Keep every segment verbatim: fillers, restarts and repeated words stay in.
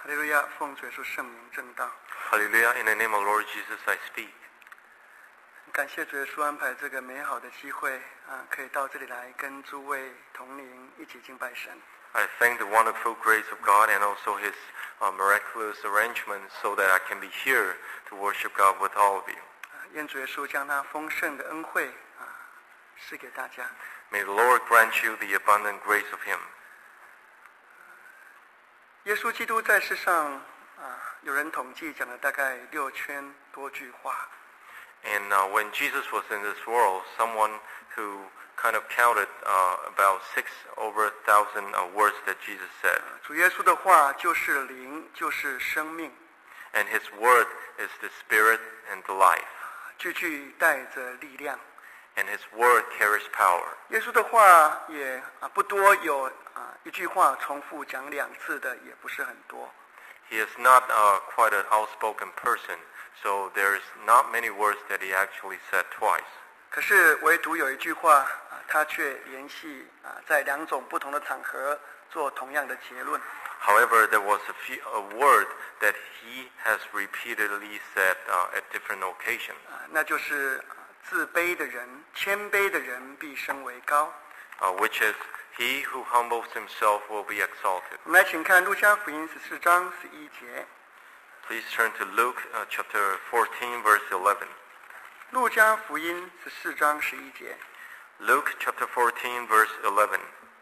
哈利路亚，奉主耶稣圣名正道。 Hallelujah. In the name of Lord Jesus, I speak. 感谢主耶稣安排这个美好的机会啊，可以到这里来跟诸位同龄一起敬拜神。 I thank the wonderful grace of God and also His uh, miraculous arrangement so that I can be here to worship God with all of you. 啊，愿主耶稣将他丰盛的恩惠啊施给大家。 May the Lord grant you the abundant grace of Him. 耶稣基督在世上啊，有人统计讲了大概六千多句话。 And uh, when Jesus was in this world, someone who kind of counted uh, about six over a thousand uh, words that Jesus said. 主耶稣的话就是灵，就是生命， And His word is the spirit and the life. 句句带着力量。 And His word carries power. 耶稣的话也啊不多，有啊一句话重复讲两次的也不是很多。 He is not uh, quite an outspoken person, so there's not many words that He actually said twice. 可是唯独有一句话啊，他却连续啊在两种不同的场合做同样的结论。 However, there was a, few, a word that He has repeatedly said uh, at different occasions. 啊，那就是啊自卑的人、谦卑的人必升为高。 Uh, which is, he who humbles himself will be exalted. 我们来请看路加福音十四章十一节。 Please turn to Luke uh, chapter fourteen, verse eleven. 路加福音十四章十一节。 Luke chapter fourteen, verse eleven.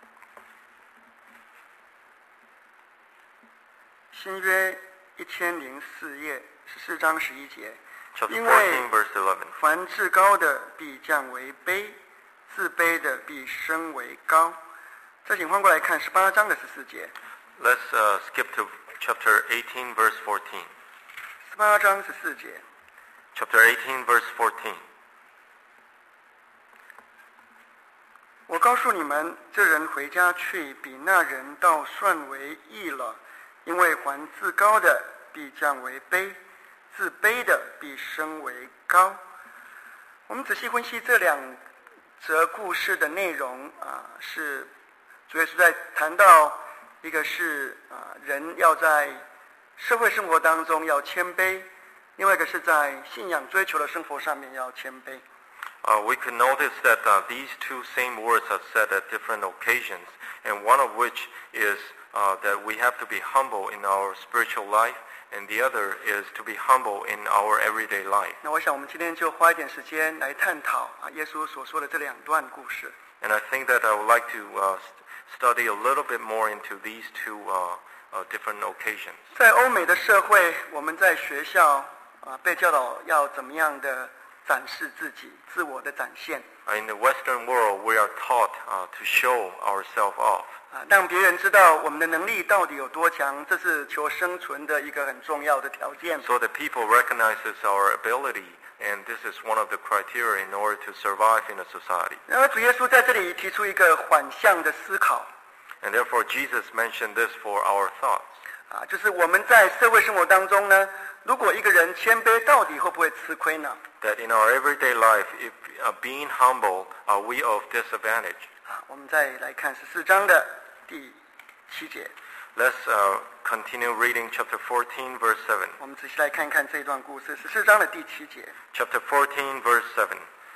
新约一千零四页十四章十一节。 Chapter 因为 fourteen, verse eleven. 凡至高的必降为卑，自卑的必升为高。再请换过来看十八章的十四节。 Let's uh, skip to chapter eighteen, verse fourteen. 十八章十四节。 Chapter eighteen, verse fourteen. 我告诉你们，这人回家去，比那人倒算为义了，因为凡自高的必降为卑，自卑的必升为高。我们仔细分析这两则故事的内容啊，是主要是在谈到一个是啊人要在社会生活当中要谦卑，另外一个是在信仰追求的生活上面要谦卑。 Uh, we could notice that uh, these two same words are said at different occasions, and one of which is uh, that we have to be humble in our spiritual life, and the other is to be humble in our everyday life. 那我想我们今天就花一点时间来探讨啊耶稣所说的这两段故事。 And I think that I would like to uh, st- study a little bit more into these two uh, uh, different occasions. 在欧美的社会，我们在学校啊被教导要怎么样的展示自己，自我的展现 Uh, in the Western world, we are taught uh, to show ourselves off, 啊，让别人知道我们的能力到底有多强，这是求生存的一个很重要的条件。 so that people recognizes our ability, and this is one of the criteria in order to survive in a society. 然而主耶稣在这里提出一个反向的思考 And therefore, Jesus mentioned this for our thoughts. 啊，就是我们在社会生活当中呢，如果一个人谦卑，到底会不会吃亏呢？ That in our everyday life, if uh, being humble, are we of disadvantage? 啊，我们再来看十四章的第七节， Let's uh, continue reading chapter fourteen, verse seven. 我们仔细来看看这段故事。十四章的第七节， Chapter fourteen, verse seven.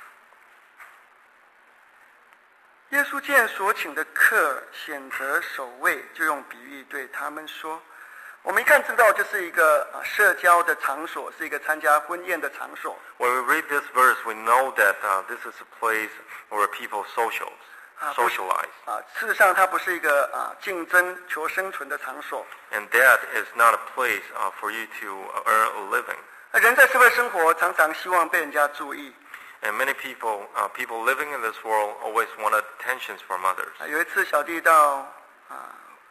耶稣见所请的客选择守卫，就用比喻对他们说：我们一看知道这是一个啊社交的场所，是一个参加婚宴的场所。 When we read this verse, we know that uh, this is a place where people socials, 啊，不是 socialize. 啊，事实上它不是一个啊竞争求生存的场所。 And that is not a place uh, for you to uh, earn a living. 啊人在社会生活常常希望被人家注意。 And many people, uh, people living in this world always want attentions from others. 啊，有一次小弟到啊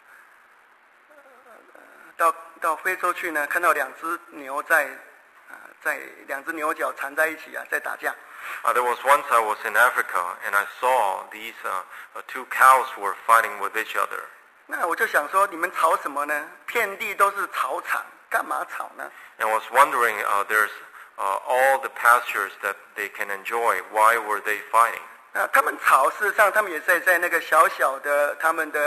到到非洲去呢，看到两只牛在啊在两只牛角缠在一起啊，在打架。 Uh, there was once I was in Africa and I saw these uh, uh, two cows were fighting with each other. 那我就想说，你们吵什么呢？遍地都是草场，干嘛吵呢？ And I was wondering, uh, there's uh, all the pastures that they can enjoy. Why were they fighting? 啊，他们吵，事实上他们也在在那个小小的他们的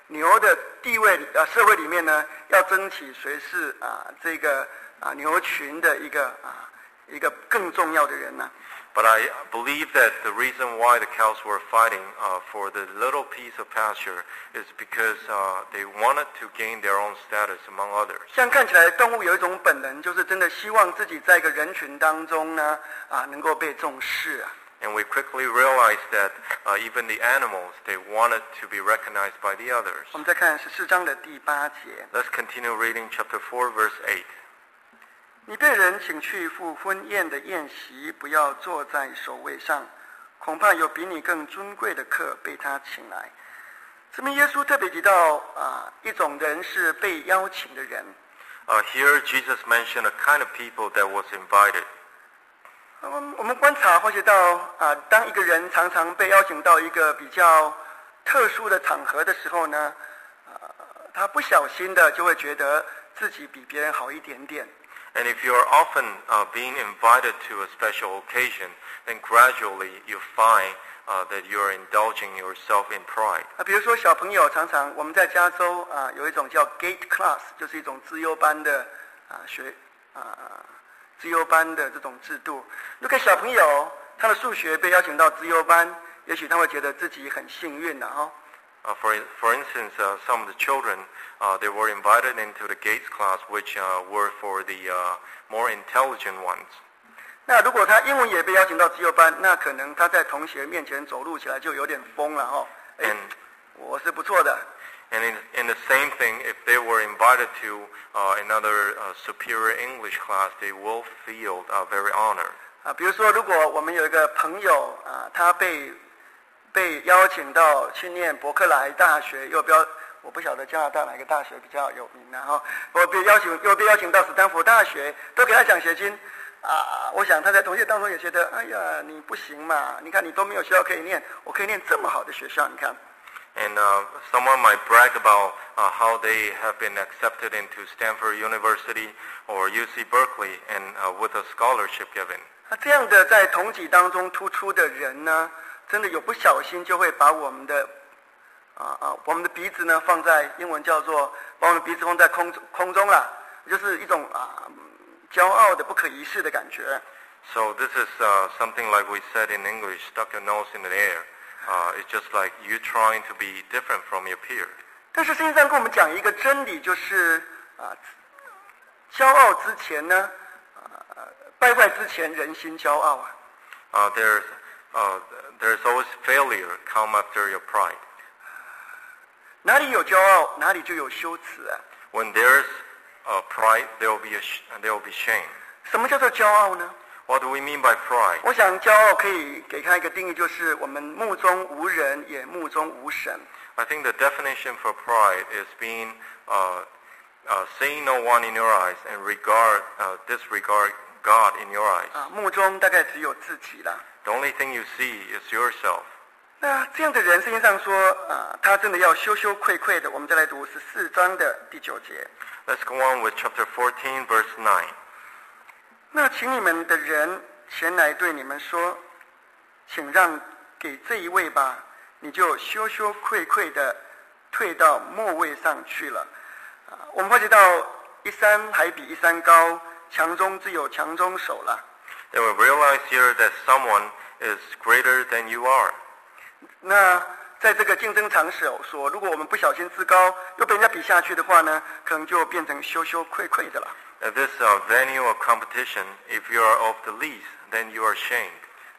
牛的地位啊社会里面呢，要争取谁是啊这个啊牛群的一个啊一个更重要的人呢、啊。 But I believe that the reason why the cows were fighting uh, for the little piece of pasture is because uh, they wanted to gain their own status among others. 像看起来动物有一种本能，就是真的希望自己在一个人群当中呢，啊，能够被重视啊。 And we quickly realized that uh, even the animals, they wanted to be recognized by the others. 我们再看十四章的第八节。 Let's continue reading chapter four, verse eight. 你被人请去赴婚宴的宴席，不要坐在首位上，恐怕有比你更尊贵的客被他请来。这边耶稣特别提到啊，一种人是被邀请的人。 Uh, here Jesus mentioned a kind of people that was invited. 我们我们观察发觉到啊，当一个人常常被邀请到一个比较特殊的场合的时候呢，啊，他不小心的就会觉得自己比别人好一点点。 And if you are often uh, being invited to a special occasion, then gradually you find uh, that you are indulging yourself in pride. 啊，比如说小朋友常常我们在加州啊有一种叫 Gate Class， 就是一种资优班的啊学啊资优班的这种制度。如果小朋友他的数学被邀请到资优班，也许他会觉得自己很幸运的哈。 Uh, for for instance, uh, some of the children uh, they were invited into the Gates class, which uh, were for the uh, more intelligent ones. 那如果他英文也被邀请到资优班，那可能他在同学面前走路起来就有点疯了哈。哎，我是不错的。 And in, in the same thing, if they were invited to uh, another uh, superior English class, they will feel uh, very honored. 啊，比如说，如果我们有一个朋友啊，他被被邀请到去念伯克莱大学，又标我不晓得加拿大哪个大学比较有名然后我被邀请又被邀请到斯坦福大学，都给他奖学金啊！我想他在同学当中也觉得，哎呀，你不行嘛！你看你都没有学校可以念，我可以念这么好的学校，你看。 And uh, someone might brag about uh, how they have been accepted into Stanford University or U C Berkeley and uh, with a scholarship given. 那这样的在同级当中突出的人呢，真的有不小心就会把我们的啊啊我们的鼻子呢放在英文叫做把我们的鼻子放在空空中啦，就是一种啊骄傲的不可一世的感觉。 So this is uh, something like we said in English, stuck your nose in the air. Uh, it's just like you trying to be different from your peer. 但是圣经上跟我们讲一个真理，就是啊，骄傲之前呢，啊，败坏之前人心骄傲啊。 Uh, there's uh, there's always failure come after your pride. 哪里有骄傲，哪里就有羞耻啊。 When there's uh, pride, there will be a sh- there will be shame. 什么叫做骄傲呢？ What do we mean by pride? 我想骄傲可以给他一个定义，就是我们目中无人，也目中无神。 I think the definition for pride is being uh, uh, seeing no one in your eyes and regard uh, disregard God in your eyes. 啊，目中大概只有自己啦。 The only thing you see is yourself. 那这样的人，圣经上说啊，他真的要羞羞愧愧的。我们再来读十四章的第九节。 Let's go on with chapter fourteen, verse nine. 那请你们的人前来对你们说，请让给这一位吧，你就羞羞愧愧的退到末位上去了。啊，我们发觉到一山还比一山高，强中自有强中手了。 Then we realize here that someone is greater than you are. 那在这个竞争场所说，如果我们不小心自高，又被人家比下去的话呢，可能就变成羞羞愧愧的了。 At this uh, venue of competition, if you are of the least, then you are shamed.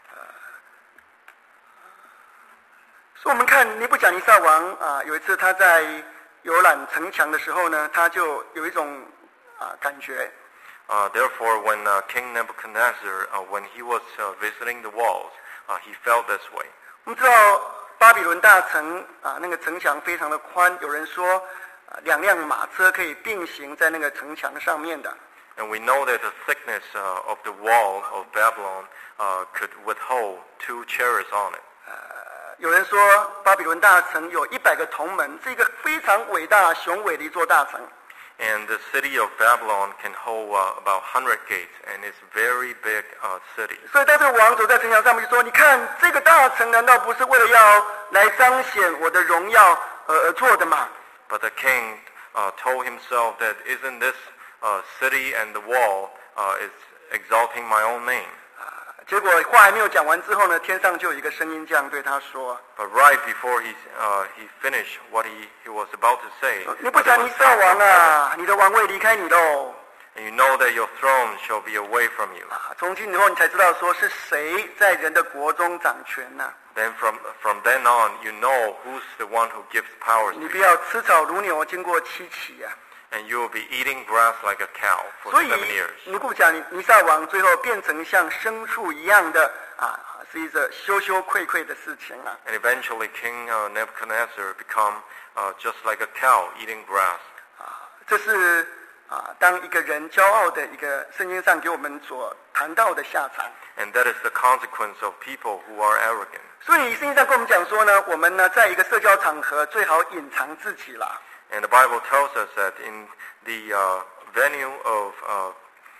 所以我们看尼布甲尼撒王啊，有一次他在游览城墙的时候呢，他就有一种啊感觉。 Uh, therefore, when uh, King Nebuchadnezzar, uh, when he was uh, visiting the walls, uh, he felt this way. 我们知道巴比伦大城啊，那个城墙非常的宽，有人说。两辆马车可以并行在那个城墙上面的。 And we know that the thickness uh, of the wall of Babylon uh, could withhold two chariots on it. 呃，有人说巴比伦大城有一百个铜门，是一个非常伟大雄伟的一座大城。 And the city of Babylon can hold uh, about one hundred gates, and it's very big uh, city. 所以当这个王走在城墙上面就说：“你看这个大城，难道不是为了要来彰显我的荣耀而而做的吗？” But the king uh, told himself that isn't this uh, city and the wall uh, is exalting my own name? 结果话还没有讲完之后呢，天上就有一个声音这样对他说 But right before he uh, he finished what he, he was about to say, 你不讲尼撒王啊，你的王位离开你喽。 and you know that your throne shall be away from you. 从今以后你才知道说是谁在人的国中掌权呐、啊。 Then from from then on, you know who's the one who gives powers 你 to 不 you. 要吃草如牛，经过七期啊。 And you will be eating grass like a cow for 所以 seven years. 尼布甲尼尼撒王最后变成像牲畜一样的啊，是一个羞羞愧愧的事情啊。 And eventually King uh, Nebuchadnezzar become uh, just like a cow eating grass. 啊，这是啊，当一个人骄傲的一个圣经上给我们所谈到的下场。 And that is the consequence of people who are arrogant. 所以圣经上跟我们讲说呢，我们呢在一个社交场合最好隐藏自己啦。 And the Bible tells us that in the uh, venue of uh,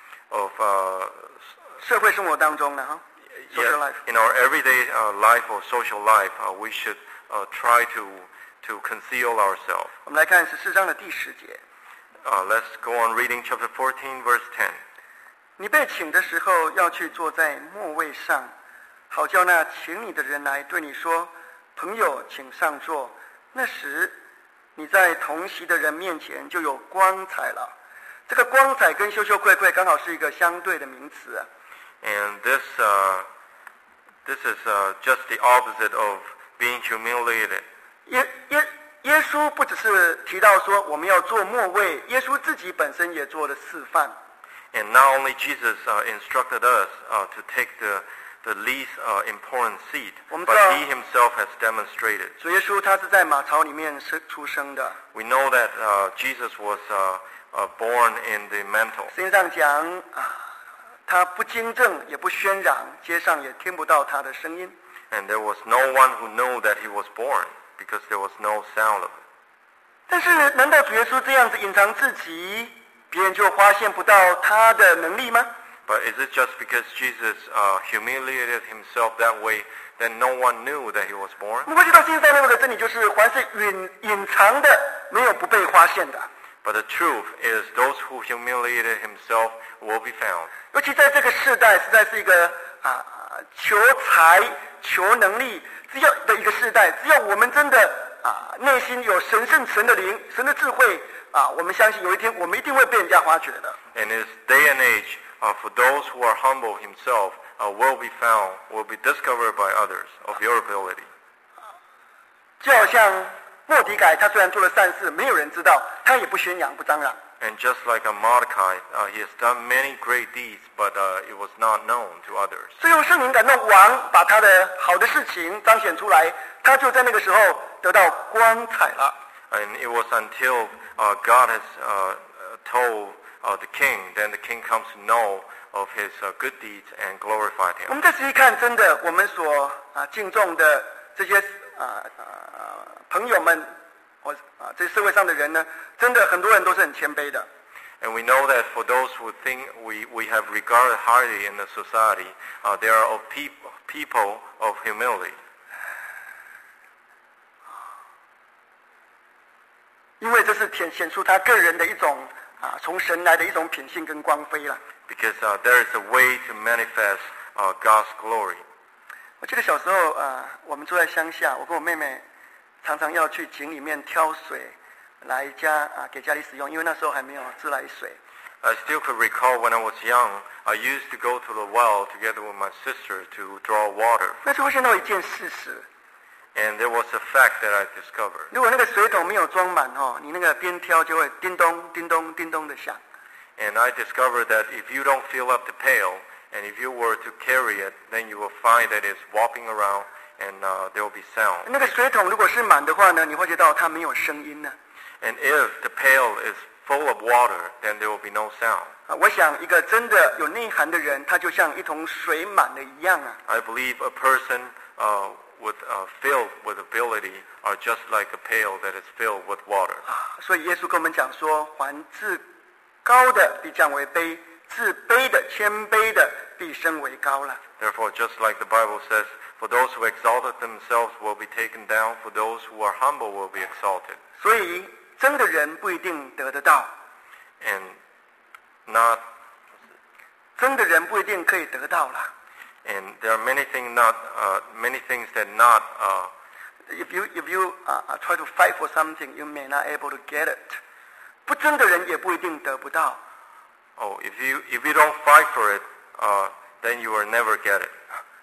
of uh, 社会生活当中呢，哈 ，social life。 yeah, in our everyday uh, life or social life, uh, we should uh, try to to conceal ourselves. 我们来看十四章的第十节。 Uh, let's go on reading chapter fourteen, verse ten. 你被请的时候，要去坐在末位上，好叫那请你的人来对你说：“朋友，请上座。”那时，你在同席的人面前就有光彩了。这个光彩跟羞羞愧愧刚好是一个相对的名词啊。 And this uh, this is uh, just the opposite of being humiliated. 耶耶耶稣不只是提到说我们要做末位，耶稣自己本身也做了示范。 And not only Jesus uh, instructed us uh, to take the the least uh, important seat, 我们 but 知道 he himself has demonstrated. 主耶稣他是在马槽里面生出生的。 We know that uh, Jesus was uh, uh, born in the mantle. 圣经上讲啊，他不经正也不喧嚷，街上也听不到他的声音。 And there was no one who knew that he was born because there was no sound of it. 但是，难道主耶稣这样子隐藏自己，别人就发现不到他的能力吗？ But is it just because Jesus uh, humiliated himself that way that no one knew that he was born? 我们会知道圣经上那个真理就是，凡是隐隐藏的，没有不被发现的。 But the truth is those who humiliated himself will be found. 尤其在这个世代，实在是一个啊求财、求能力，只要的一个世代，只要我们真的啊内心有神圣神的灵、神的智慧啊，我们相信有一天我们一定会被人家发掘的。 In this day and age, uh, for those who are humble himself, uh, will be found, will be discovered by others of your ability. 就好像莫迪改，他虽然做了善事，没有人知道，他也不宣扬、不张扬。 And just like a Mordecai, uh, he has done many great deeds, but uh, it was not known to others. 最后圣灵感动王，把他的好的事情彰显出来，他就在那个时候得到光彩了。 And it was until uh, God has uh, told uh, the king, then the king comes to know of his uh, good deeds and glorified 我 him. 们再仔细看，真的，我们所啊敬重的这些啊啊朋友们，或啊这社会上的人呢，真的很多人都是很谦卑的。 And we know that for those who think we, we have regarded highly in the society, uh, there are of peop people of humility. 因为这是显显出他个人的一种啊从神来的一种品性跟光辉了。 Because uh, there is a way to manifest uh, God's glory. 我记得小时候啊，我们住在乡下，我跟我妹妹常常要去井里面挑水来家啊给家里使用，因为那时候还没有自来水。 I still could recall when I was young, I used to go to the well together with my sister to draw water. 那就会现到一件事实， And there was a fact that I discovered. 如果那个水桶没有装满哦，你那个边挑就会叮咚叮咚叮咚的响。 And I discovered that if you don't fill up the pail, and if you were to carry it, then you will find that it's whopping around and uh, there will be sound. 那个水桶如果是满的话呢，你会觉得它没有声音呢。 And if the pail is full of water, then there will be no sound. 啊，我想一个真的有内涵的人，他就像一桶水满了一样啊。 I believe a person uh, with uh, filled with ability are just like a pail that is filled with water. 啊，所以耶稣跟我们讲说，凡自高的必降为卑，自卑的谦卑的必升为高了。 Therefore, just like the Bible says, for those who exalted themselves will be taken down, for those who are humble will be exalted. 所以真的人不一定得得到， and not 真的人不一定可以得到啦。 and there are many things not uh, many things that not uh, If you if you uh, try to fight for something, you may not able to get it. 不争的人也不一定得不到。 oh if you if you don't fight for it uh, then you will never get it.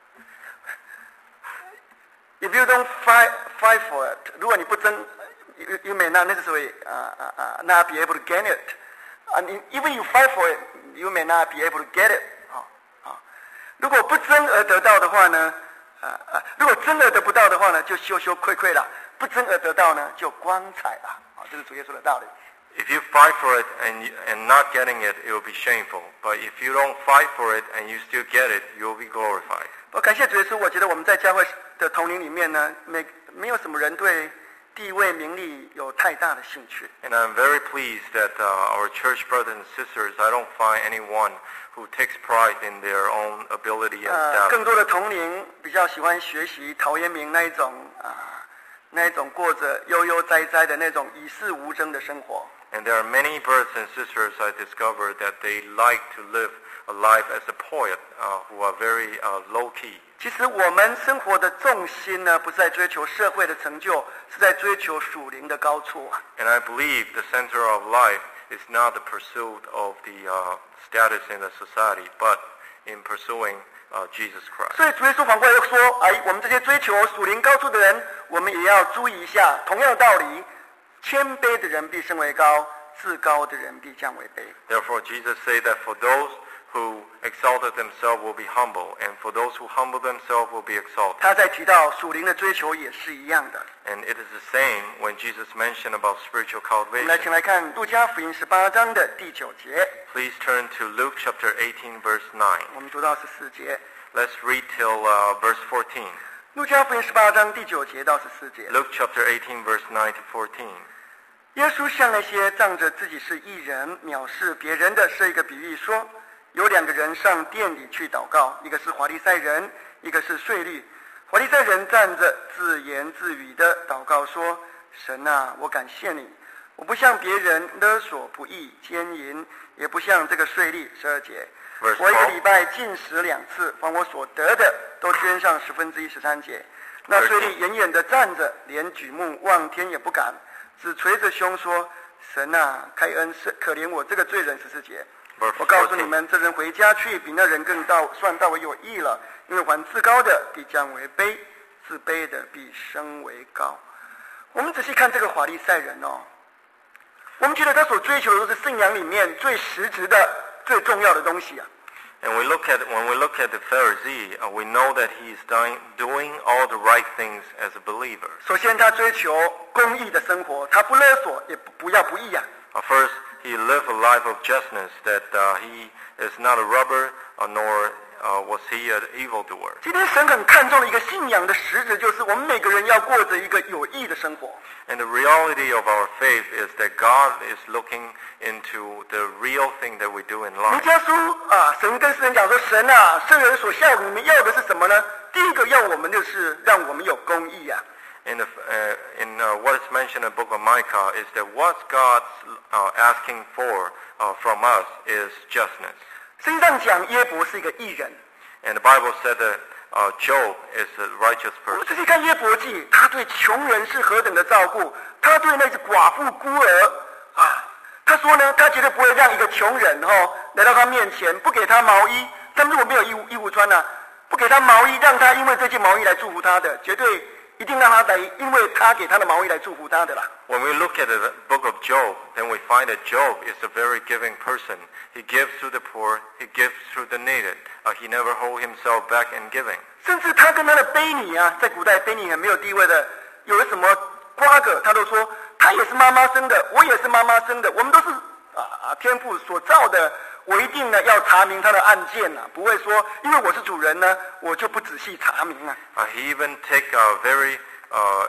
If you don't fight fight for it, 如果你不争 you, you may not necessarily uh, uh, not be able to get it. And even you fight for it, you may not be able to get it. 好，好，如果不争而得到的话呢，啊啊，如果争而得不到的话呢，就羞羞愧愧了；不争而得到呢，就光彩了。啊，这是主耶稣的道理。 If you fight for it and you, and not getting it, it will be shameful. But if you don't fight for it and you still get it, you will be glorified. 我感谢主耶稣，我觉得我们在教会的同龄里面呢，没没有什么人对地位名利有太大的兴趣。 And I'm very pleased that uh, our church brothers and sisters, I don't find anyone who takes pride in their own ability and 呃， status. 更多的同龄比较喜欢学习陶渊明那一种啊、那一种过着悠悠哉哉的那种与世无争的生活。 And there are many brothers and sisters I discovered that they like to live a life as a poet, uh, who are very uh, low-key. 其实我们生活的重心呢，不是在追求社会的成就，是在追求属灵的高处啊。 And I believe the center of life is not the pursuit of the uh, status in the society, but in pursuing uh, Jesus Christ. 所以主耶稣反过来说，哎，我们这些追求属灵高处的人，我们也要注意一下，同样的道理，谦卑的人必升为高，自高的人必降为卑。 Therefore, Jesus said that for those who exalted themselves will be humble, and for those who humble themselves will be exalted. 他在提到属灵的追求也是一样的。 And it is the same when Jesus mentioned about spiritual 我们来 cultivation. 请来看路加福音十八章的第九节， Please turn to Luke chapter eighteen, verse nine. 我们读到十四节。 Let's read till uh, verse fourteen. 路加福音十八章第九节到十四节。 Luke chapter eighteen, verse nine to fourteen. 耶稣向那些仗着自己是义人藐视别人的设一个比喻说，有两个人上殿里去祷告，一个是法利赛人，一个是税吏。法利赛人站着自言自语的祷告说，神啊，我感谢你，我不像别人勒索不义奸淫，也不像这个税吏。十二节，我一个礼拜进食两次，凡我所得的都捐上十分之一。十三节，那税吏远远的站着，连举目望天也不敢，只捶着胸说，神啊，开恩是可怜我这个罪人。十四节，我告诉你们，这人回家去比那人更到算到为有益了，因为还自高的必降为卑，自卑的必升为高。我们仔细看这个法利赛人哦，我们觉得他所追求的都是信仰里面最实质的、最重要的东西啊。 And we look at when we look at the Pharisee, uh, we know that he is doing, doing all the right things as a believer. 首先，他追求公义的生活，他不勒索，也不不要不义啊。 Uh, first, he lived a life of justness, that uh, he is not a robber, uh, nor uh, was he an evildoer. 今天神很看重的一个信仰的实质，就是我们每个人要过着一个有益的生活。 And the reality of our faith is that God is looking into the real thing that we do in 弥 life. 迦书啊，神跟世人讲说，神啊，圣人所效，你们要的是什么呢？第一个要我们的是让我们有公义啊。 In, the, uh, in uh, what is mentioned in the book of Micah is that what God's uh, asking for uh, from us is justness. 圣经上讲耶伯是一个义人， And the Bible said that uh, Job is a righteous 我们 person. 仔细看约伯记，他对穷人是何等的照顾，他对那些寡妇孤儿啊，他说呢，他绝对不会让一个穷人哦来到他面前，不给他毛衣，他们如果没有衣服衣服穿呢、啊，不给他毛衣，让他因为这件毛衣来祝福他的，绝对一定让他来，因为他给他的毛衣来祝福他的啦。 When we look at the book of Job, then we find that Job is a very giving person. He gives to the poor, he gives to the needed. Uh, he never hold himself back in giving. 甚至他跟他的卑女啊，在古代卑女很没有地位的，有了什么瓜葛，他都说他也是妈妈生的，我也是妈妈生的，我们都是啊天父所造的，我一定呢要查明他的案件呐、啊，不会说因为我是主人呢，我就不仔细查明啊。 Uh, he even take a very, uh,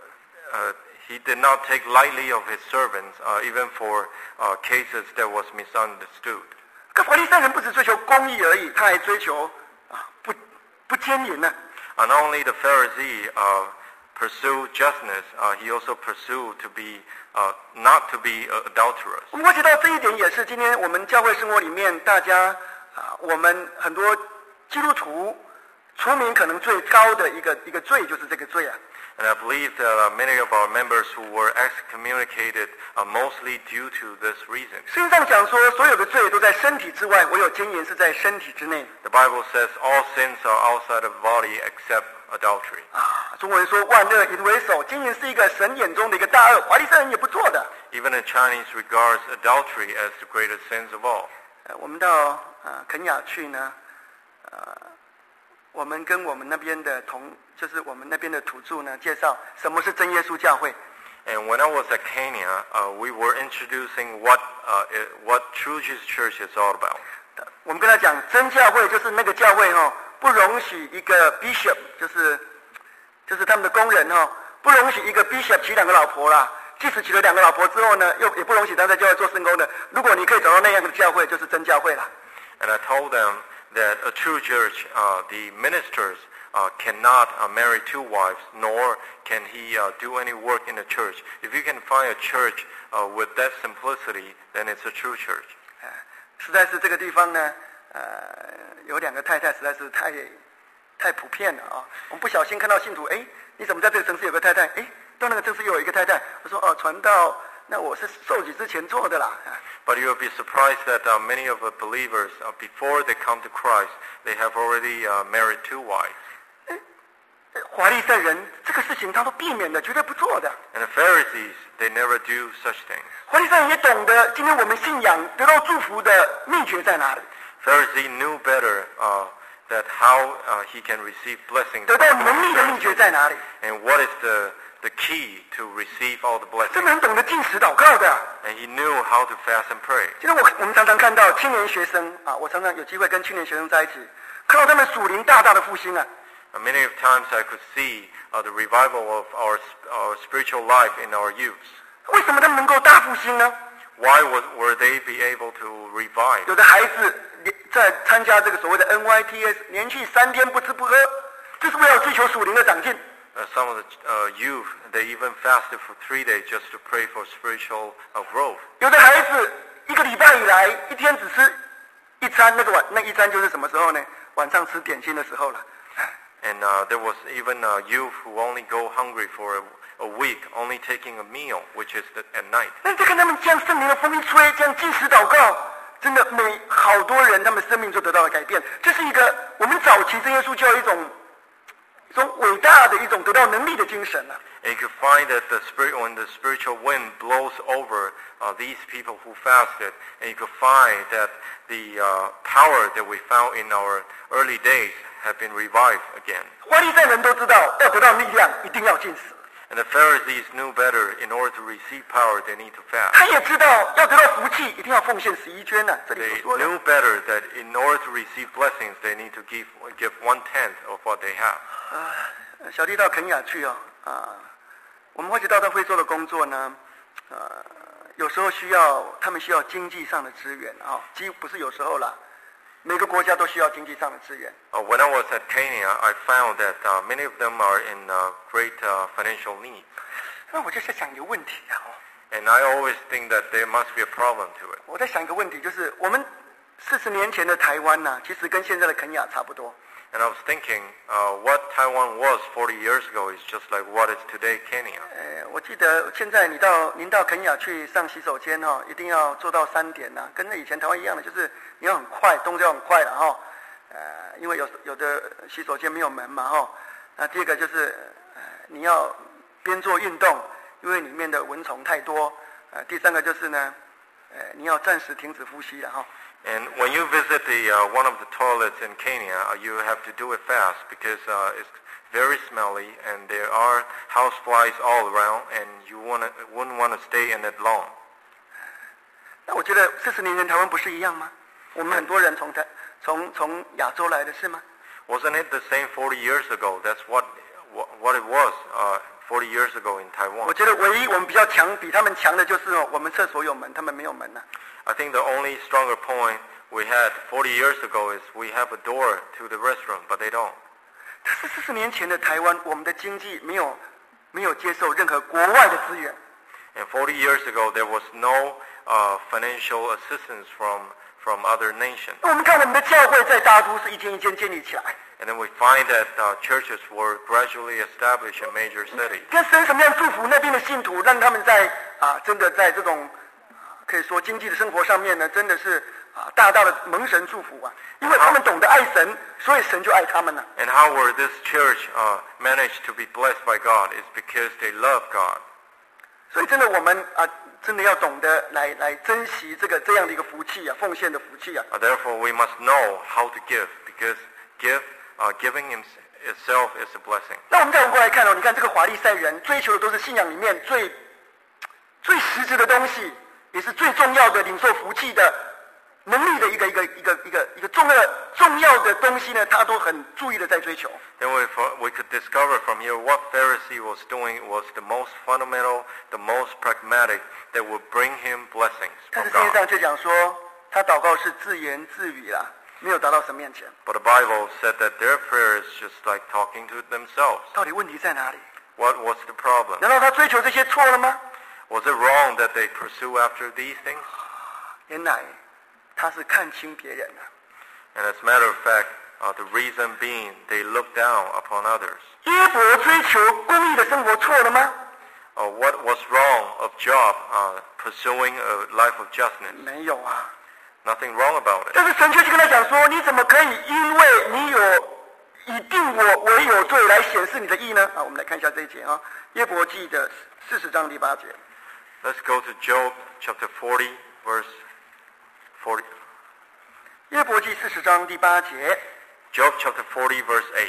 uh, he did not take lightly of his servants, uh, even for uh, cases that was misunderstood. 可法利赛人不只追求公义而已，他还追求啊不不奸淫呢、 And not only the Pharisee uh, pursue justness, uh, he also pursued to be uh, not to be uh, adulterous. 我们会提到这一点，也是今天我们教会生活里面大家啊，我们很多基督徒除名可能最高的一个一个罪就是这个罪啊。 And I believe that uh, many of our members who were excommunicated are mostly due to this reason. 圣经上讲说，所有的罪都在身体之外，唯有奸淫是在身体之内。 The Bible says all sins are outside of the body except adultery. 啊，中文说万恶淫为首，奸淫是一个神眼中的一个大恶，法利赛人也不做的。 Even the Chinese regards adultery as the greatest sins of all. 呃，我们到呃肯雅去呢，呃，我们跟我们那边的同，就是我们那边的土著呢，介绍什么是真耶稣教会。 And when I was at Kenya, uh, we were introducing what uh, it, what True Jesus Church is all about. 我们跟他讲，真教会就是那个教会哦，不容许一个 bishop， 就是就是他们的工人哦，不容许一个 bishop 娶两个老婆啦。即使娶了两个老婆之后呢，又也不容许他在教会做圣工的。如果你可以找到那样的教会，就是真教会了。 And I told them that a true church, uh, the ministers uh, cannot uh, marry two wives, nor can he uh, do any work in the church. If you can find a church uh, with that simplicity, then it's a true church. 呃，实在是这个地方呢，呃，有两个太太实在是太太普遍了啊。我们不小心看到信徒，哎，你怎么在这个城市有个太太？哎。到那个城市又有一个太太，我说哦，传道，那我是受洗之前做的啦。 But you'll be surprised that uh, many of the believers, uh, before they come to Christ, they have already uh, married two wives. 法利赛人这个事情他都避免的，绝对不做的。 And the Pharisees, they never do such things. 法利赛人也懂得今天我们信仰得到祝福的秘诀在哪里。 Pharisee knew better uh, that how uh, he can receive blessings. 得到能力的秘诀在哪里 And what is the the key to receive all the 这 blessings. 人懂得禁食祷告的。 And he knew how to fast and pray. 今天我我们常常看到青年学生啊，我常常有机会跟青年学生在一起，看到他们属灵大大的复兴啊。 And many of times I could see uh, the revival of our, our spiritual life in our youth. 为什么他们能够大复兴呢？ Why was, were they be able to revive? 有的孩子在参加这个所谓的 N Y T S， 连续三天不吃不喝，就是为了追求属灵的长进。 Uh, some of the uh, youth, they even fasted for three days just to pray for spiritual uh, growth. 有的孩子一个礼拜以来，一天只吃一餐，那个晚那一餐就是什么时候呢？晚上吃点心的时候了。 And uh, there was even uh, youth who only go hungry for a, a week, only taking a meal, which is the, at night. 但是看他们这样圣灵的风一吹，这样禁食祷告，真的每好多人他们生命就得到了改变。这是一个我们早期真耶稣教一种一种伟大的一种得到能力的精神啊。 And you could find that the spirit, when the spiritual wind blows over uh, these people who fasted, and you could find that the uh, power that we found in our early days have been revived again. 法利赛人都知道，要得到力量，一定要禁食。 And the Pharisees knew better. In order to receive power, they need to fast. 他也知道，要得到福气，一定要奉献十一捐呢、这里 They 所说的。 knew better that in order to receive blessings, they need to give give one tenth of what they have. 啊，小弟到肯雅去哦，啊，我们会知道他会做的工作呢，呃，有时候需要他们需要经济上的资源啊，几乎不是有时候啦，每个国家都需要经济上的资源。 Uh, when I was at Kenya, I found that uh, many of them are in uh, great uh, financial need. 那我就在想一个问题啊， And I always think that there must be a problem to it. 我在想一个问题，就是我们四十年前的台湾呐、其实跟现在的肯雅差不多。 And I was thinking, uh, what Taiwan was forty years ago is just like what is today Kenya. 呃，我记得现在你到您到肯雅去上洗手间哦，一定要做到三点呐、跟那以前台湾一样的，就是你要很快，动作要很快了哈、呃，因为有有的洗手间没有门嘛哈、那第二个就是、呃、你要边做运动，因为里面的蚊虫太多。呃，第三个就是呢，呃，你要暂时停止呼吸了哈、 And when you visit the uh, one of the toilets in Kenya, uh, you have to do it fast because uh, it's very smelly and there are houseflies all around, and you wanna, wouldn't want to stay in it long. 那我觉得四十年前台湾不是一样吗？我们很多人从台从从亚洲来的是吗？ Wasn't it the same forty years ago? That's what what it was uh, forty years ago in 我 Taiwan. 觉得唯一我们比较强，比他们强的就是哦，我们厕所有门，他们没有门呐、 I think the only stronger point we had forty years ago is we have a door to the restroom, but they don't. 但是四十年前的台湾，我们的经济没有没有接受任何国外的资源。 And forty years ago, there was no uh, financial assistance from from other nations. 我们看我们的教会在大都是一间一间建立起来。 And then we find that uh, churches were gradually established in major cities. 看神什么样祝福那边的信徒，让他们在啊，真的在这种可以说经济的生活上面呢，真的是啊大大的蒙神祝福啊，因为他们懂得爱神，所以神就爱他们了。 And how were this church uh, managed to be blessed by God is because they love God. 所以真的我们啊，真的要懂得来来珍惜这个这样的一个福气啊，奉献的福气啊。 Uh, therefore, we must know how to give, because give, uh, giving itself is a blessing. 那我们再往过来看哦，你看这个法利赛人追求的都是信仰里面最最实质的东西，也是最重要的领受福气的能力的一个一个一个一个一个重要的重要的东西呢，他都很注意的在追求。 Then we, we could discover from here what Pharisee was doing was the most fundamental, the most pragmatic that would bring him blessings 但 from 是圣经 God. 上却讲说，他祷告是自言自语啦，没有达到神面前。 But the Bible said that their prayer is just like talking to themselves. 到底问题在哪里？ What was the problem? 难道他追求这些错了吗？ Was it wrong that they pursue after these things? 原来他是看轻别人啊。 And as a matter of fact, uh, the reason being they look down upon others. 约伯追求公义的生活错了吗？ Uh, what was wrong of Job uh, pursuing a life of justness? 没有啊。 Nothing wrong about it. 但是神却去跟他讲说，你怎么可以因为你有以定我为有罪来显示你的义呢？啊，我们来看一下这一节啊，约伯记的四十章第八节。 Let's go to Job chapter forty, verse forty. 约伯记四十章第八节， Job chapter forty, verse eight.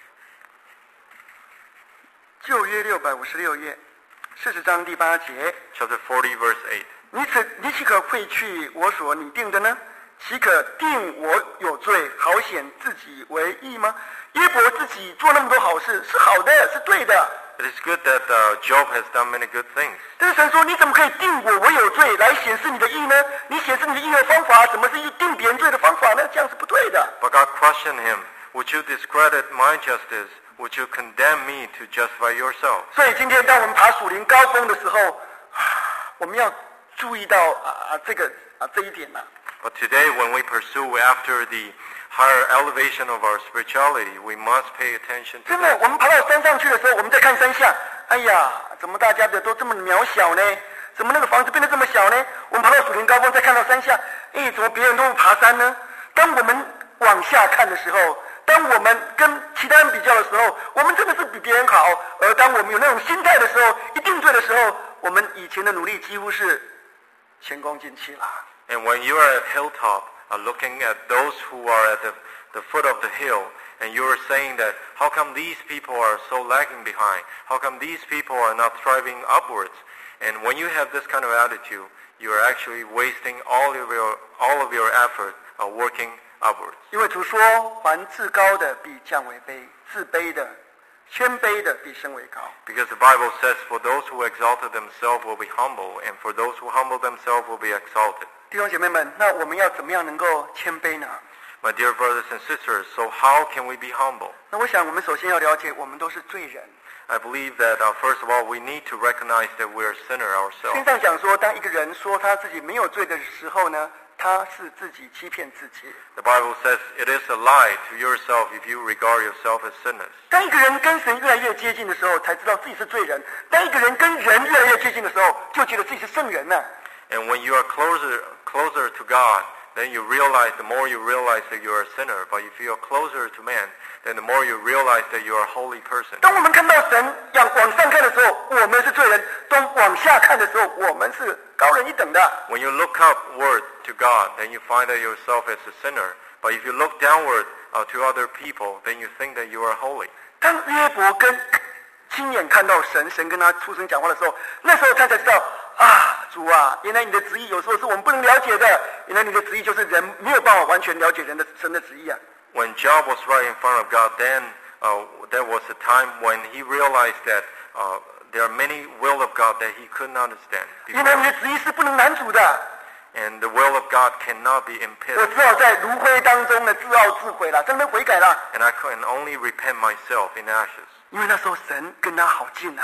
旧约六百五十六页，四十章第八节。 Chapter forty, verse eight. 你此你岂可废去我所拟定的呢？岂可定我有罪，好显自己为义吗？约伯自己做那么多好事，是好的，是对的。 It is good that uh, Job has done many good things. 但是神说，你怎么可以定我为有罪，来显示你的义呢？你显示你的义的方法，什么是定别人罪的方法呢？这样是不对的。 But God questioned him, would you discredit my justice? Would you condemn me to justify yourself? 所以今天当我们爬属灵高峰的时候，我们要注意到啊这个啊这一点呐、啊。 But today, when we pursue after the higher elevation of our spirituality, we must pay attention to 真的， that. 我们爬到山上去的时候，我们在看山下，哎呀，怎么大家的都这么渺小呢？怎么那个房子变得这么小呢？我们爬到属灵高峰，再看到山下，哎，怎么别人都不爬山呢？当我们往下看的时候，当我们跟其他人比较的时候，我们真的是比别人好。而当我们有那种心态的时候，一定罪的时候，我们以前的努力几乎是前功尽弃了。 And when you are at hilltop, uh, looking at those who are at the, the foot of the hill, and you are saying that, how come these people are so lagging behind? How come these people are not thriving upwards? And when you have this kind of attitude, you are actually wasting all of your, all of your effort uh, working upwards. 因为主说，凡自高的必降为卑，自卑的、谦卑的必升为高。 Because the Bible says, for those who exalted themselves will be humble, and for those who humble themselves will be exalted. 弟兄姐妹们，那我们要怎么样能够谦卑呢？ My dear brothers and sisters, so how can we be humble? 那我想，我们首先要了解，我们都是罪人。 I believe that, uh, first of all, we need to recognize that we are sinner 经 ourselves. 上讲说，当一个人说他自己没有罪的时候呢，他是自己欺骗自己。 The Bible says it is a lie to yourself if you regard yourself as sinners. 当一个人跟神越来越接近的时候，才知道自己是罪人；当一个人跟人越来越接近的时候，就觉得自己是圣人呢、 And when you are closer, closer to God, then you realize, the more you realize that you are a sinner. But if you are closer to man, then the more you realize that you are a holy person. 当我们看到神要往上看的时候，我们是罪人；当往下看的时候，我们是高人一等的。 When you look upward to God, then you find that yourself as a sinner. But if you look downward uh, to other people, then you think that you are holy. 当约伯跟亲眼看到神，神跟他出声讲话的时候，那时候他才知道啊，主啊，原来你的旨意有时候是我们不能了解的，原来你的旨意就是人没有办法完全了解人的神的旨意啊。 When Job was right in front of God, then uh, there was a time when he realized that uh, there are many will of God that he could not understand. 原来你的旨意是不能难主的， And the will of God cannot be 我 impeded. 只好在炉灰当中呢自傲自悔了，真的悔改了， And I can only repent myself in ashes. 因为那时候神跟他好近啊。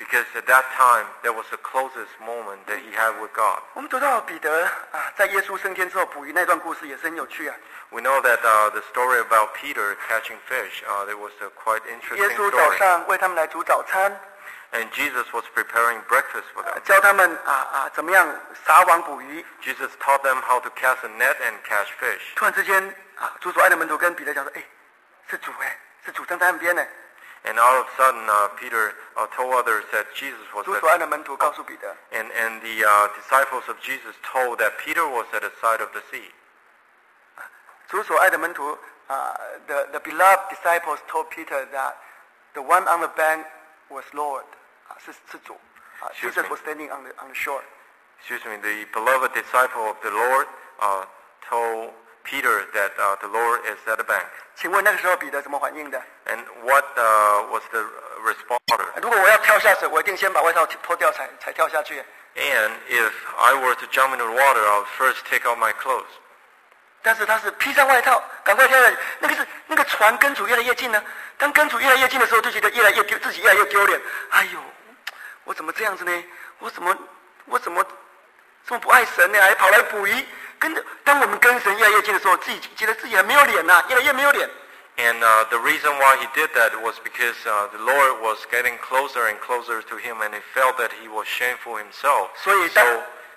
Because at that time, that was the closest moment that he had with God. 我们读到彼得啊，在耶稣升天之后捕鱼那段故事也是很有趣啊。 We know that uh, the story about Peter catching fish, uh, it was a quite 耶 interesting 稣早 story. 上为他们来煮早餐， And Jesus was preparing breakfast for them. 教他们啊啊怎么样撒网捕鱼。 Jesus taught them how to cast a net and catch fish. 突然之间啊，主所爱的门徒跟彼得讲说：“哎，是主哎，是主站在岸边呢。” And all of a sudden, uh, Peter uh, told others that Jesus was 主 at 所爱的门徒告诉彼得， and, and the uh, disciples of Jesus told that Peter was at the side of the sea. 主所爱的门徒啊，the the beloved disciples told Peter that the one on the bank was Lord， 啊，是是主，啊 Excuse ，Jesus me. was standing on the on the shore。 Excuse me, the beloved disciple of the Lord uh, told Peter that uh, the Lord is at the bank. 请问那个时候彼得怎么反应的？ And what uh, was the responder? 如果我要跳下水，我一定先把外套脱掉才才跳下去。 And if I were to jump into the water, I would first take off my clothes. 但是他是披上外套，赶快跳下去。那个是那个船跟主越来越近呢。当跟主越来越近的时候，就觉得越来越丢，自己越来越丢脸。哎呦，我怎么这样子呢？我怎么我怎么这么不爱神呢？还跑来捕鱼。跟着，当我们跟神越来越近的时候，自己觉得自己很没有脸呐、啊，越来越没有脸。 And uh, the reason why he did that was because uh, the Lord was getting closer and closer to him, and he felt that he was shameful himself. 所以当 So,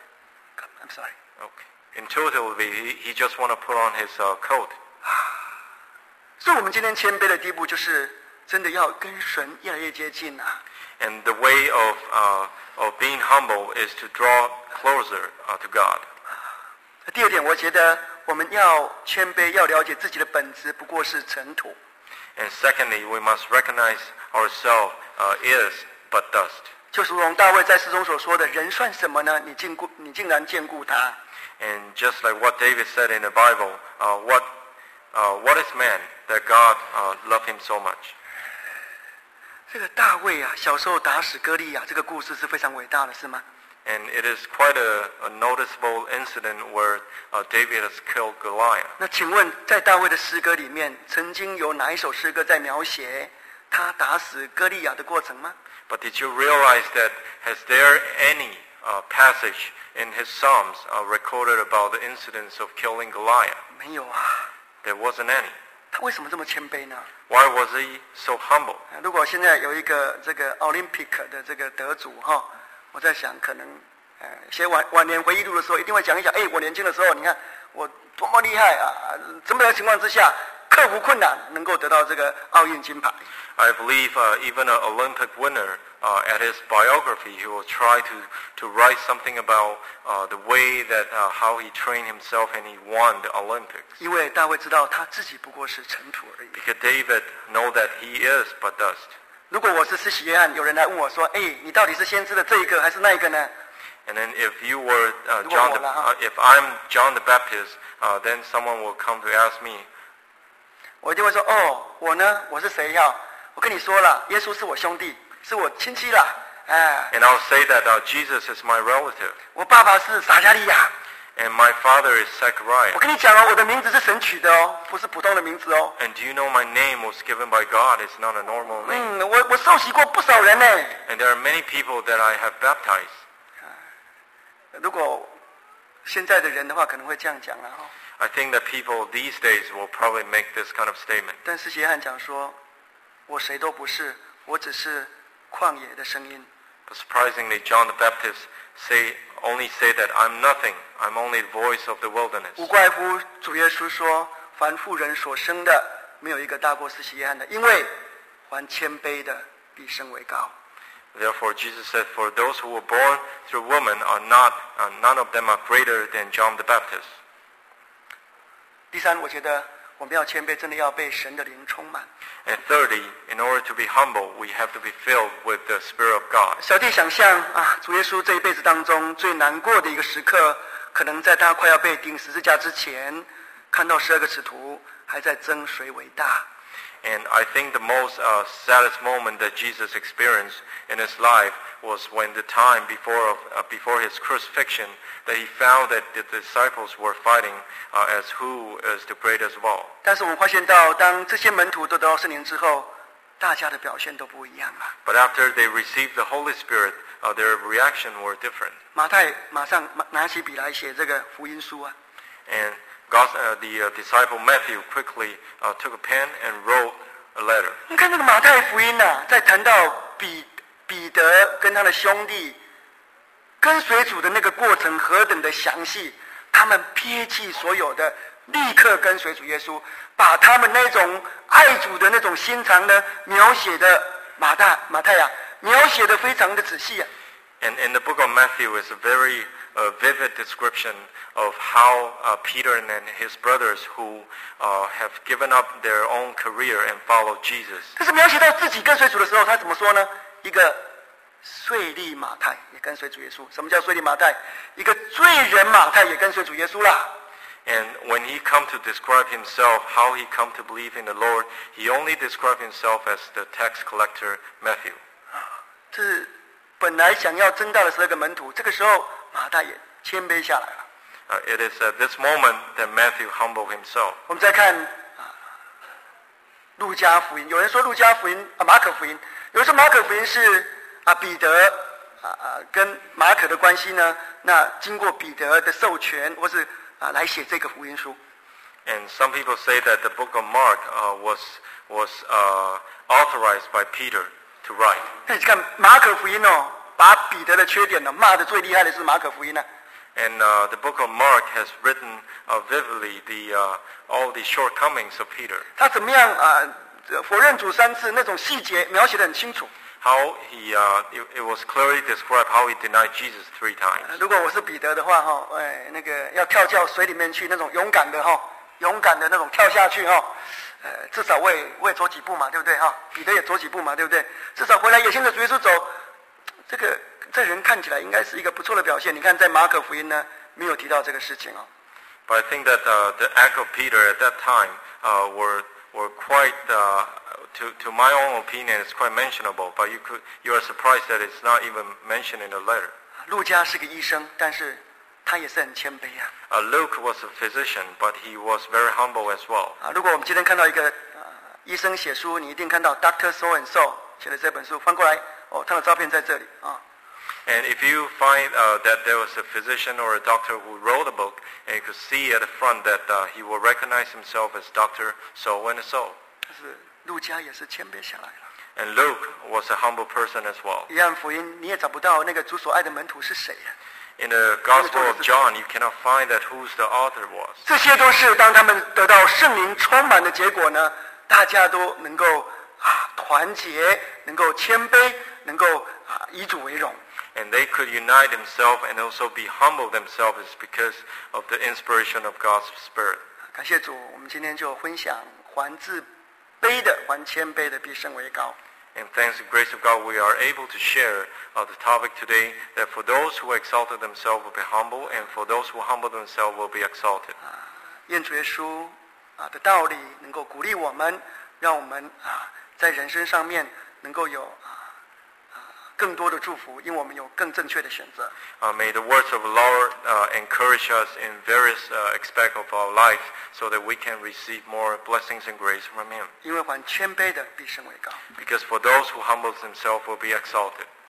I'm sorry， okay. Intuitively, he, he just want to put on his uh, coat. 所以我们今天谦卑的第一步就是真的要跟神越来越接近啊。 And the way of uh, of being humble is to draw closer uh, to God. 第二点，我觉得我们要谦卑，要了解自己的本质不过是尘土。 And secondly, we must recognize ourselves uh, is but dust. 就是如同大卫在诗中所说的：“人算什么呢？你竟顾，你竟然眷顾他。” And just like what David said in the Bible, uh, what uh, what is man that God uh, loved him so much? 这个大卫啊，小时候打死歌利亚，这个故事是非常伟大的，是吗？ And it is quite a, a noticeable incident where uh, David has killed Goliath. 那请问，在大卫的诗歌里面，曾经有哪一首诗歌在描写他打死歌利亚的过程吗？ But did you realize that has there any uh, passage in his Psalms uh, recorded about the incidents of killing Goliath? 没有啊。 There wasn't any. 他为什么这么谦卑呢？ Why was he so humble? 如果现在有一个这个 Olympic 的这个得主哈，我在想可能呃写晚晚年回忆录的时候，一定会讲一讲，哎，我年轻的时候，你看我多么厉害啊！怎么样的情况之下克服困难，能够得到这个奥运金牌？ I believe uh, even an Olympic winner, uh, at his biography, he will try to, to write something about uh, the way that uh, how he trained himself and he won the Olympics. 因为大卫知道他自己不过是尘土而已。 Because David know that he is but dust. 如果我是施洗约翰，有人来问我说：“哎，你到底是先知的这一个还是那一个呢？” And then if you were uh, John, the, uh, if I'm John the Baptist, uh, then someone will come to ask me. 我一定会说：“哦，我呢，我是谁呀？我跟你说了，耶稣是我兄弟，是我亲戚啦。哎， And I'll say that uh, Jesus is my relative, 我爸爸是撒加利亚。 and my father is 我 Zechariah. 跟你讲哦，我的名字是神取的哦，不是普通的名字哦。 And do you know my name was given by God? It's not a normal name. 嗯，我我受洗过不少人呢。 And there are many people that I have baptized. 如果现在的人的话，可能会这样讲了哈。 I think that people these days will probably make this kind of statement. 但是约翰讲说，我谁都不是，我只是旷野的声音。 But surprisingly, John the Baptist say only say that I'm nothing. I'm only the voice of the wilderness. 无怪乎主耶稣说，凡妇人所生的，没有一个大过施洗约翰的，因为凡谦卑的，必升为高。 Therefore, Jesus said, "For those who were born through woman are not, uh, none of them are greater than John the Baptist." 第三，我觉得我们要谦卑，真的要被神的灵充满。 And thirdly, in order to be humble, we have to be filled with the Spirit of God. 小弟想象啊，主耶稣这一辈子当中最难过的一个时刻，可能在他快要被钉十字架之前，看到十二个使徒还在争谁为大。 And I think the most uh, saddest moment that Jesus experienced in his life was when the time before of, uh, before his crucifixion that he found that the disciples were fighting uh, as who is the greatest of all. 但是我们发现到，当这些门徒都得到圣灵之后， 大家的表现都不一样了。 But after they received the Holy Spirit, uh, their reaction were different. 马太马上拿起笔来写这个福音书啊。 And God, uh, the uh, disciple Matthew quickly uh, took a pen and wrote a letter. 你看这个马太福音啊，在谈到彼彼得跟他的兄弟跟随主的那个过程何等的详细，他们撇弃所有的，立刻跟随主耶稣，把他们那种爱主的那种心肠呢，描写的马大马太啊，描写的非常的仔细啊。 And in the book of Matthew is a very uh, vivid description of how uh, Peter and his brothers who uh, have given up their own career and followed Jesus. 但是描写到自己跟随主的时候，他怎么说呢？一个税吏马太也跟随主耶稣。什么叫税吏马太？一个罪人马太也跟随主耶稣啦。 And when he come to describe himself, how he come to believe in the Lord, he only described himself as the tax collector Matthew. 这是本来想要争大的十二个门徒，这个时候马太也谦卑下来了。 Uh, it is at this moment that Matthew humbled himself. 我们再看啊，路加福音，有人说路加福音啊，马可福音，有人说马可福音是啊彼得啊啊跟马可的关系呢？那经过彼得的授权，或是啊来写这个福音书。 And some people say that the book of Mark uh, was was uh, authorized by Peter to write. 那你看马可福音哦，把彼得的缺点呢骂得最厉害的是马可福音呢。 And uh, the book of Mark has written uh, vividly the uh, all the shortcomings of Peter. 他怎么样啊？否认主三次，那种细节描写得很清楚。 How he uh, it, it was clearly described how he denied Jesus three times. 如果我是彼得的话，哈，哎，那个要跳到水里面去，那种勇敢的哈，勇敢的那种跳下去哈，呃，至少我也我也走几步嘛，对不对哈？彼得也走几步嘛，对不对？至少回来也牵着主耶稣走，这个这人看起来应该是一个不错的表现。你看，在马可福音呢，没有提到这个事情哦。 But I think that uh, the act of Peter at that time uh, were were quite, uh, to to my own opinion, it's quite mentionable. But you could you are surprised that it's not even mentioned in the letter. 路加是个医生，但是他也是很谦卑啊。 Uh, Luke was a physician, but he was very humble as well. 啊，如果我们今天看到一个呃医生写书，你一定看到 Doctor So and So 写的这本书，翻过来哦，他的照片在这里啊。 And if you find uh, that there was a physician or a doctor who wrote a book, and you could see at the front that uh, he will recognize himself as Doctor So and So. 但是路加也是谦卑下来了。 And Luke was a humble person as well. 约翰福音你也找不到那个主所爱的门徒是谁呀、啊？ In the Gospel of John, you cannot find that who's the author was. 这些都是当他们得到圣灵充满的结果呢，大家都能够啊团结，能够谦卑，能够啊以主为荣。 And they could unite themselves and also be humble themselves because of the inspiration of God's Spirit. 感谢主，我们今天就分享还自卑的，还谦卑的，必升为高。 And thanks to the grace of God, we are able to share uh, the topic today that for those who exalted themselves will be humble, and for those who humble themselves will be exalted. 啊，愿主耶稣啊的道理能够鼓励我们，让我们啊在人生上面能够有啊啊更多的祝福，因为我们有更正确的选择。 Uh, may the words of the Lord uh, encourage us in various uh, aspects of our life so that we can receive more blessings and grace from Him. 因为还谦卑的，必升为高。 Because for those who humble themselves will be exalted.